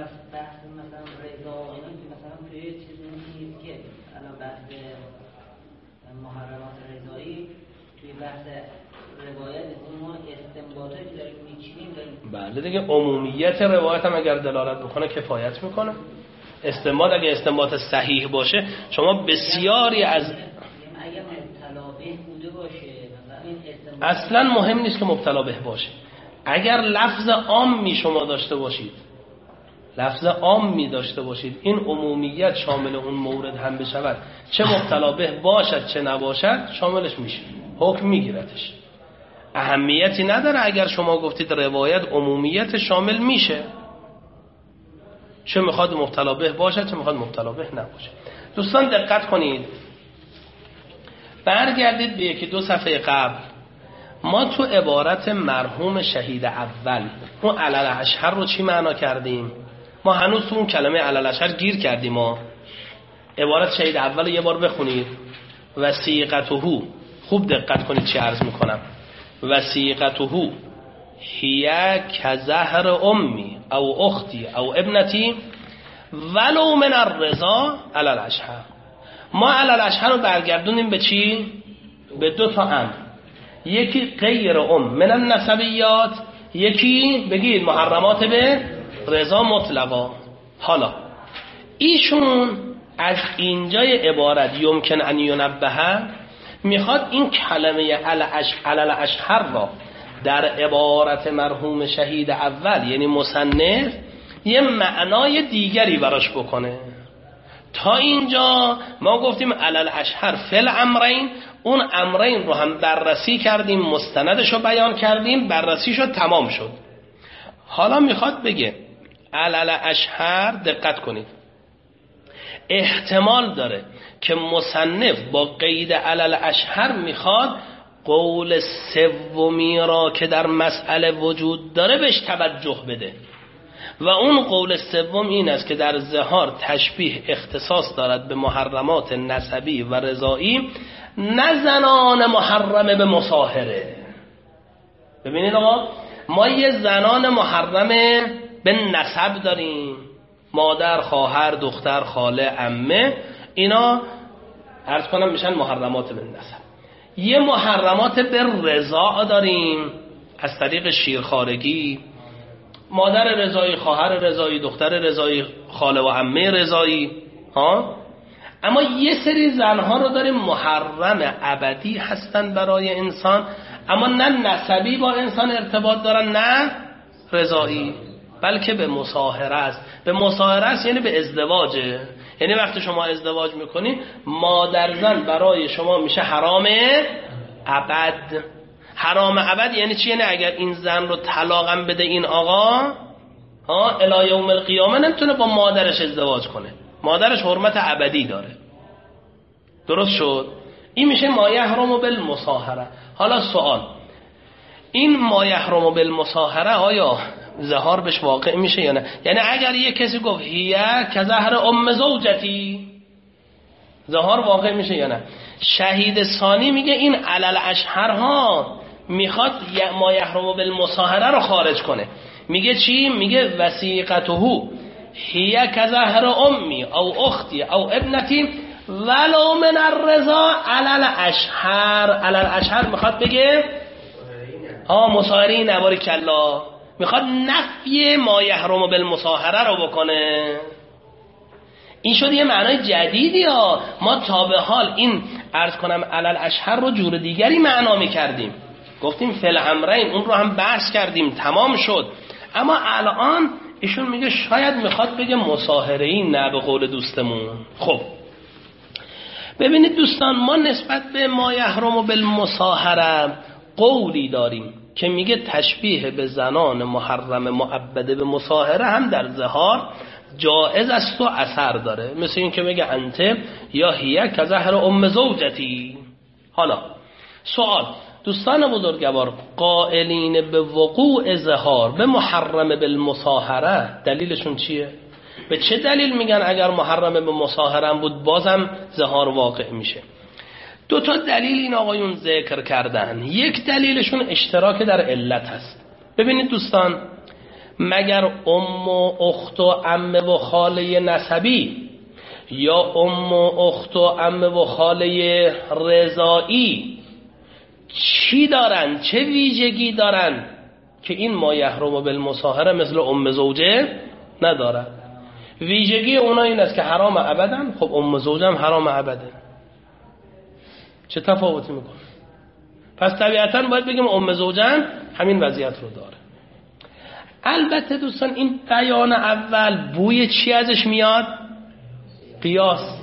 بله دیگه، عمومیت روایت هم اگر دلالت بکنه کفایت میکنه. استنباط اگه استنباط صحیح باشه، شما بسیاری از اصلا مهم نیست که مبتلا به باشه. اگر لفظ عامی شما داشته باشید، لفظ عامی داشته باشید، این عمومیت شامل اون مورد هم بشود، چه مبتلا به باشد چه نباشد شاملش میشه، حکم میگیرتش. اهمیتی نداره اگر شما گفتید روایت عمومیت شامل میشه، چه میخواد مبتلا به باشد چه میخواد مبتلا به نباشه. دوستان دقت کنید، برگردید به یکی دو صفحه قبل. ما تو عبارت مرحوم شهید اول اون علل اشهر رو چی معنا کردیم؟ ما هنوز تو اون کلمه علل اشهر گیر کردیم. ما عبارت شهید اول رو یه بار بخونید. وثیقته، خوب دقت کنید چی عرض میکنم. وثیقته هی کزهر امی او اختی او ابنتی ولو من الرضا علی الاشهر. ما علی الاشهر رو برگردونیم به چی؟ به دو تا امر، یکی غیر ام من النسبیات، یکی بگید محرمات به رضا مطلقا. حالا ایشون از اینجای عبارت یمکن ان ینبه میخواد این کلمه علل اشهر را در عبارت مرحوم شهید اول یعنی مصنف یه معنای دیگری براش بکنه. تا اینجا ما گفتیم علل اشهر فل امرین، اون امرین رو هم بررسی کردیم، مستندش رو بیان کردیم، بررسی شد تمام شد. حالا میخواد بگه علل اشهر، دقت کنید، احتمال داره که مصنف با قید علل اشهر میخواد قول سومی را که در مسئله وجود داره بهش توجه بده، و اون قول سوم این است که در ظهار تشبیه اختصاص دارد به محرمات نسبی و رضایی، نه زنان محرمه به مصاهره. ببینید آقا، ما یه زنان محرمه به نسب داریم، مادر، خواهر، دختر، خاله، عمه، اینا عرض کنم میشن محرمات به نسب. یه محرمات به رضاع داریم از طریق شیرخوارگی، مادر رضایی، خواهر رضایی، دختر رضایی، خاله و عمه رضایی ها. اما یه سری زنها رو داریم محرم ابدی هستن برای انسان، اما نه نسبی با انسان ارتباط دارن نه رضایی، بلکه به مصاهره است. به مصاهره است یعنی به ازدواجه، یعنی وقتی شما ازدواج میکنی مادر زن برای شما میشه حرام ابد. حرام ابد یعنی چی؟ یعنی اگر این زن رو طلاقم بده این آقا ها الی یوم القیامه نمیتونه با مادرش ازدواج کنه، مادرش حرمت ابدی داره. درست شد؟ این میشه ما یحرم بالمصاهره. حالا سوال، این ما یحرم بالمصاهره آیا زهار بهش واقع میشه یا نه؟ یعنی اگر یه کسی گفت هیه که زهر ام زوجتی، زهار واقع میشه یا نه؟ شهید ثانی میگه این علل اشهرها میخواد ما یحرم بالمصاهره رو خارج کنه. میگه چی؟ میگه وثیقته هیه که زهر امی او اختی او ابنتی ولو من الرضا علل اشهر. علل اشهر میخواد بگه ها مصاهره نبارک الله، میخواد نفی ما یحرم بالمصاهره رو بکنه. این شد یه معنای جدیدی ها. ما تا به حال این عرض کنم علل اشهر رو جور دیگری معنا میکردیم، گفتیم فل امرین، اون رو هم بحث کردیم تمام شد. اما الان ایشون میگه شاید میخواد بگه مصاهره ای، نه به قول دوستمون. خب ببینید دوستان، ما نسبت به ما یحرم بالمصاهره قولی داریم که میگه تشبیه به زنان محرم معبده به مصاهره هم در زهار جائز است و اثر داره، مثل این که میگه انت یا هیه که زهر ام زوجتی. حالا سوال، دوستان بزرگوار، قائلین به وقوع زهار به محرم بالمصاهره دلیلشون چیه؟ به چه دلیل میگن اگر محرم به مصاهره بود بازم زهار واقع میشه؟ دو تا دلیل این آقایون ذکر کردن. یک دلیلشون اشتراک در علت هست. ببینید دوستان، مگر ام و اخت و عمه و خاله نسبی یا ام و اخت و عمه و خاله رضایی چی دارن، چه ویژگی دارن که این ما یحرم بالمصاهره مثل ام زوجه ندارن؟ ویژگی اونا این است که حرام ابدن. خب ام زوجه هم حرام ابده، چه تفاوتی میکنه؟ پس طبیعتاً باید بگیم ام زوجن همین وضعیت رو داره. البته دوستان این بیان اول بوی چی ازش میاد؟ قیاس.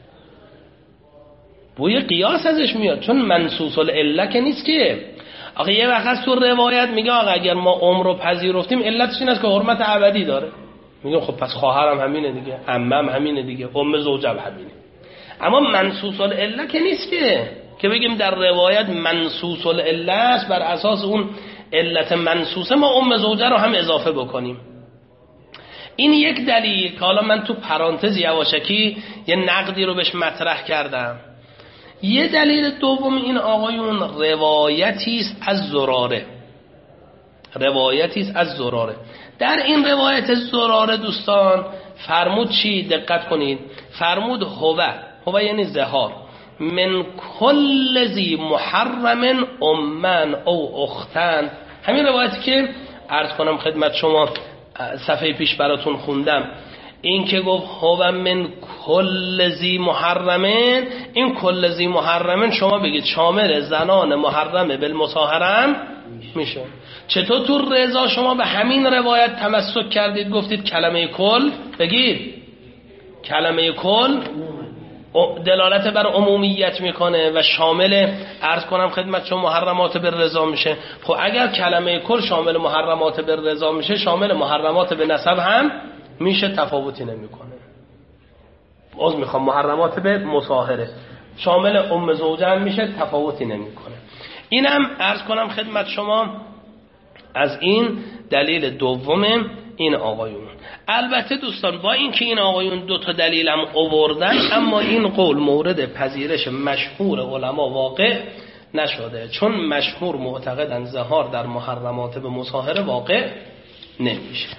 بوی قیاس ازش میاد، چون منصوص العله که نیست که. آخه یه وقت تو روایت میگه آقا اگر ما عمر رو پذیرفتیم علتش این است که حرمت ابدی داره. میگم خب پس خواهرم همینه دیگه، عمم همینه دیگه، ام زوجم همینه. اما منصوص العله که نیست که که بگیم در روایت منصوص العله است، بر اساس اون علت منصوصه ما ام زوجه رو هم اضافه بکنیم. این یک دلیل که حالا من تو پرانتز یواشکی یه نقدی رو بهش مطرح کردم. یه دلیل دوم این آقایون روایتی است از زراره. روایتی است از زراره. در این روایت زراره دوستان فرمود چی؟ دقت کنید. فرمود هوه، هوه یعنی زهار، من کل ذی محرم امن او اختن. همین روایتی که عرض کنم خدمت شما صفحه پیش براتون خوندم، این که گفت هو من کل ذی محرمن، این کل ذی محرمن شما بگید شامل زنان محرمه بالمصاهره میشه. چطور تو رضا شما به همین روایت تمسک کردید گفتید کلمه کل؟ بگید کلمه کل دلالت بر عمومیت میکنه و شامل عرض کنم خدمت شما محرمات بالرضا میشه. خب اگر کلمه کل شامل محرمات بالرضا میشه، شامل محرمات به نسب هم میشه، تفاوتی نمیکنه. باز میخوام محرمات به مصاهره شامل ام زوجه هم میشه، تفاوتی نمیکنه. اینم عرض کنم خدمت شما از این دلیل دوم این آقایون. البته دوستان با اینکه این آقایون دو تا دلیلم آوردن، اما این قول مورد پذیرش مشهور علما واقع نشده، چون مشهور معتقدن ظهار در محرمات به مصاهره واقع نمیشه.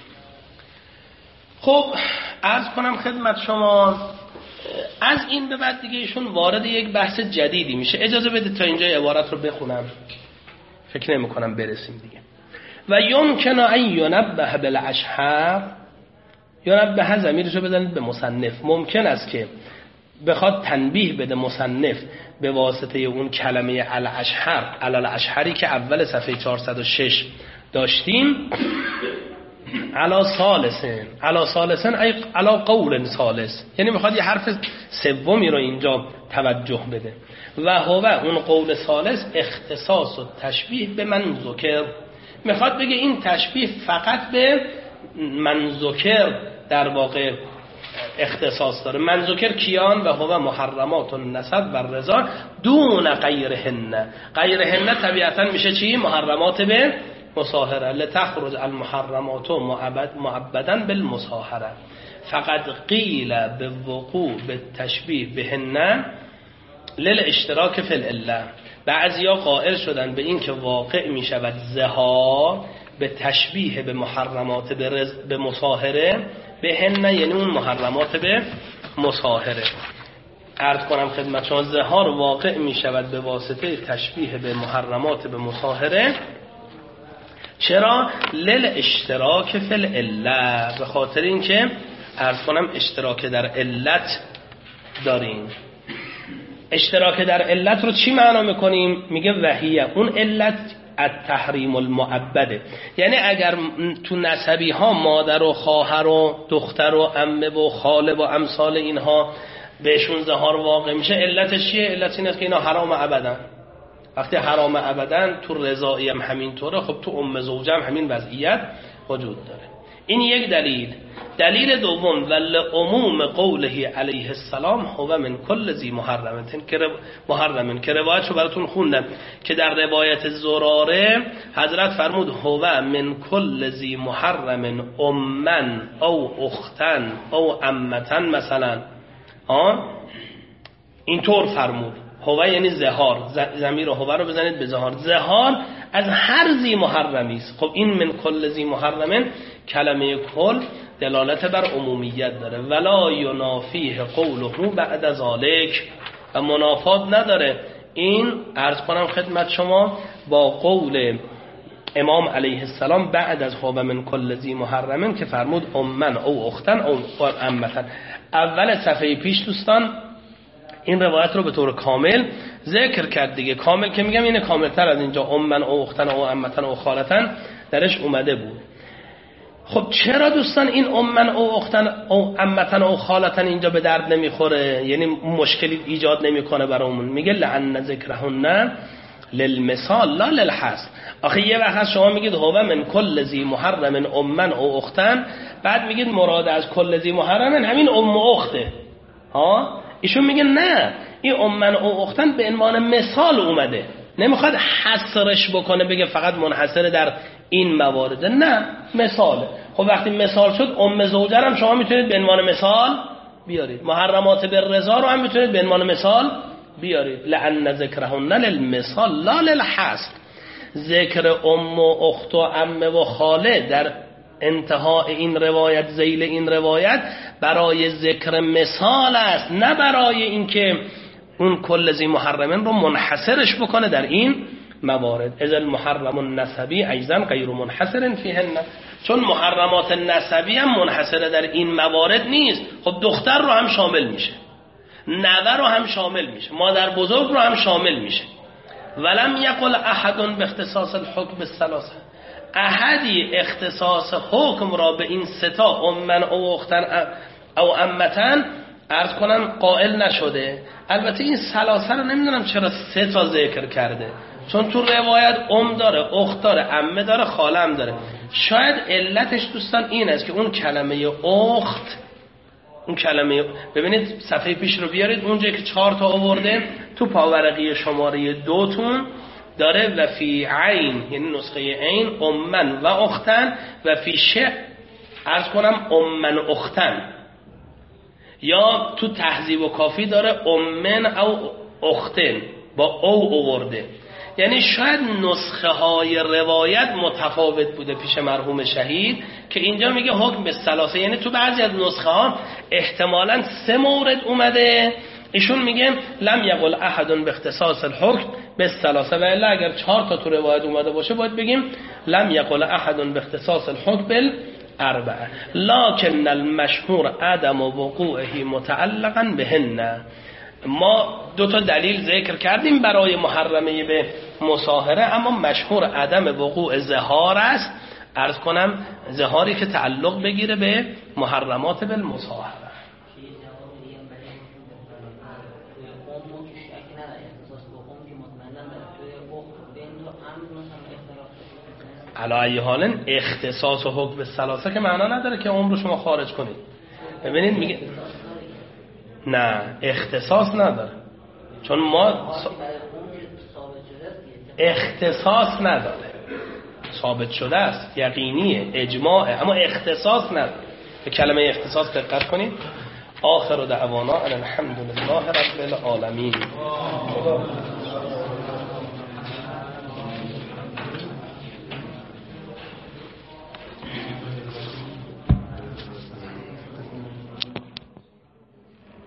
خب عرض کنم خدمت شما، از این به بعد دیگه ایشون وارد یک بحث جدیدی میشه. اجازه بدید تا اینجا عبارت رو بخونم، فکر نمی کنم برسیم دیگه. و یمکن ان ینبه بالاشهر، ینبه ضمیرش رو بزنید به مصنف. ممکن است که بخواد تنبیه بده مصنف به واسطه اون کلمه الاشهر، الاشهری که اول صفحه چهارصد و شش داشتیم، علا ثالثن، علا ثالثن ای علا قول ثالث، یعنی میخواد یه حرف سومی رو اینجا توجه بده. و هو اون قول ثالث اختصاص و تشبیه به من ذکر، میخواد بگه این تشبیه فقط به من ذکر در واقع اختصاص داره. من ذکر کیان؟ و هو محرمات النسب و الرضا دون غیرهن. غیرهن طبیعتا میشه چی؟ محرمات به مصاهره. لتخرج المحرمات معبدا بالمصاهره. فقد قیل بوقوع بالتشبیه بهن للاشتراک فی العله. بعضیا قائل شدن به این که واقع می شود ظهار به تشبیه به محرمات به مصاهره بهن، یعنی اون محرمات به مصاهره. عرض کنم خدمت شما ظهار واقع می شود به واسطه تشبیه به محرمات به مصاهره. چرا؟ لل اشتراک فی العله، به خاطر اینکه عرض کنم اشتراک در علت داریم. اشتراک در علت رو چی معنا میکنیم؟ میگه وحیه، اون علت التحریم المعبده، یعنی اگر تو نسبی ها مادر و خواهر و دختر و عمه و خاله و امثال اینها بهشون ظهار واقع میشه، علتش چیه؟ علت این است که اینا حرام ابدا. وقتی حرام ابدا تو رضایی هم همینطوره، خب تو ام زوجه هم همین وضعیت وجود داره. این یک دلیل. دلیل دوم ول عموم قوله علیه السلام هو من کل ذی محرمتن که محرمن که روایتشو براتون خوندم که در روایت زراره حضرت فرمود هو من کل ذی محرم امن او اختن او عمتن مثلا. ها اینطور فرمود. هو یعنی ظهار، ضمیر هو رو بزنید به ظهار. ظهار از هر ذی محرمی است. خب این من کل ذی محرمن کلمه کل دلالت بر عمومیت داره. ولا ینافیه قوله بعد ذالک، و منافات نداره این عرض کنم خدمت شما با قول امام علیه السلام بعد از هو من کل ذی محرمن که فرمود امن او اختن او عمتن. اول صفحه پیش دوستان این روایت رو به طور کامل ذکر کرد دیگه. کامل که میگم اینه کاملتر از اینجا امن او اختن او عمتن او خالتن درش اومده بود. خب چرا دوستان این امن او اختن او عمتن او خالتن اینجا به درد نمیخوره، یعنی مشکلی ایجاد نمیکنه برامون؟ میگه لعن ذکرهن للمثال لا للحصر. آخه یه وقت شما میگید هو من کل ذی محرم امن او اختن، بعد میگید مراد از کل ذی محرم همین ام و اخته. ها ایشون میگه نه، این امن او اختن به عنوان مثال اومده، نمیخواد حصرش بکنه بگه فقط منحصر در این موارد، نه مثاله. خب وقتی مثال شد ام زوجه هم شما میتونید به عنوان مثال بیارید، محرمات بالرضا رو هم میتونید به عنوان مثال بیارید. لعن ذکرهن للمثال لا للحصر. ذکر ام و اخت و عمه و خاله در انتهای این روایت، ذیل این روایت برای ذکر مثال است، نه برای اینکه اون کل ذی محرمن رو منحصرش بکنه در این موارد. اذا المحرم النسبی ایضا غیر منحصر فیهن، چون محرمات نسبی هم منحصر در این موارد نیست. خب دختر رو هم شامل میشه، نوه رو هم شامل میشه، مادر بزرگ رو هم شامل میشه. ولم یقل احد به اختصاص الحکم بالثلاثه، احدی اختصاص حکم را به این ستا امن او اختن او عمتن عرض کنم قائل نشده. البته این ثلاثه رو نمیدونم چرا سه تا ذکر کرده، چون تو روایت ام داره، اخت داره، عمه داره، خاله هم داره. شاید علتش دوستان این است که اون کلمه اخت، اون کلمه ببینید صفحه پیش رو بیارید، اونجایی که چهار تا آورده تو پاورقی شماره دوتون داره و فی عین، یعنی نسخه عین امن و اختن و فی ش عرض کنم امن و اختن، یا تو تهذیب و کافی داره امن او اختن با او اوورده. یعنی شاید نسخه های روایت متفاوت بوده پیش مرحوم شهید که اینجا میگه حکم به ثلاثه، یعنی تو بعضی از نسخه ها احتمالاً سه مورد اومده، ایشون میگه لم یقل احد به اختصاص الحکم به ثلاثه، و الا اگر چهار تا تو روایت اومده باشه باید بگیم لم یقل احد به اختصاص الحکم بالاربعه لکن المشهور عدم وقوعه متعلقا بهن. ما دو تا دلیل ذکر کردیم برای محرمه به مصاهره، اما مشهور عدم وقوع ظهار است، عرض کنم ظهاری که تعلق بگیره به محرمات بالمصاهره. علی ای حال اختصاص و حکم ثلاثه که معنا نداره که عمر رو شما خارج کنید. ببینید میگه نه اختصاص نداره، چون ما اختصاص نداره، ثابت شده است، یقینیه، اجماعه، اما اختصاص نداره. به کلمه اختصاص دقت کنید. آخر دعوانا ان الحمد لله رب العالمین.